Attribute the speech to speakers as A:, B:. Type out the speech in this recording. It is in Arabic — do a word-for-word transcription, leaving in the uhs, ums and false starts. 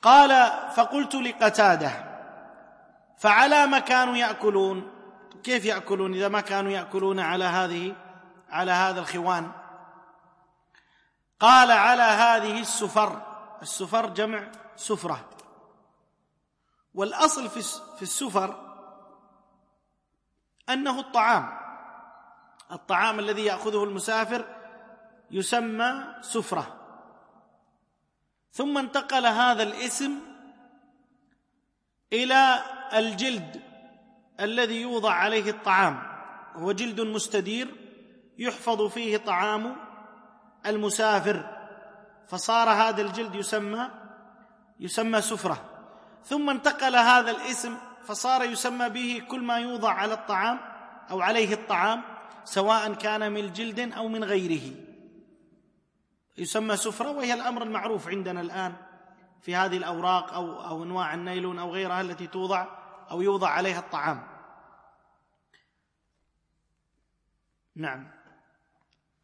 A: قال: فقلت لقتادة: فعلى ما كانوا يأكلون؟ كيف يأكلون إذا ما كانوا يأكلون على هذه على هذا الخوان؟ قال: على هذه السفر. السفر جمع سفرة، والأصل في السفر أنه الطعام الطعام الذي يأخذه المسافر يسمى سفرة. ثم انتقل هذا الاسم إلى الجلد الذي يوضع عليه الطعام، هو جلد مستدير يحفظ فيه طعام المسافر، فصار هذا الجلد يسمى يسمى سفرة. ثم انتقل هذا الاسم فصار يسمى به كل ما يوضع على الطعام أو عليه الطعام، سواء كان من جلد أو من غيره، يسمى سفرة. وهي الأمر المعروف عندنا الآن في هذه الأوراق أو أو أنواع النايلون أو غيرها التي توضع أو يوضع عليها الطعام. نعم.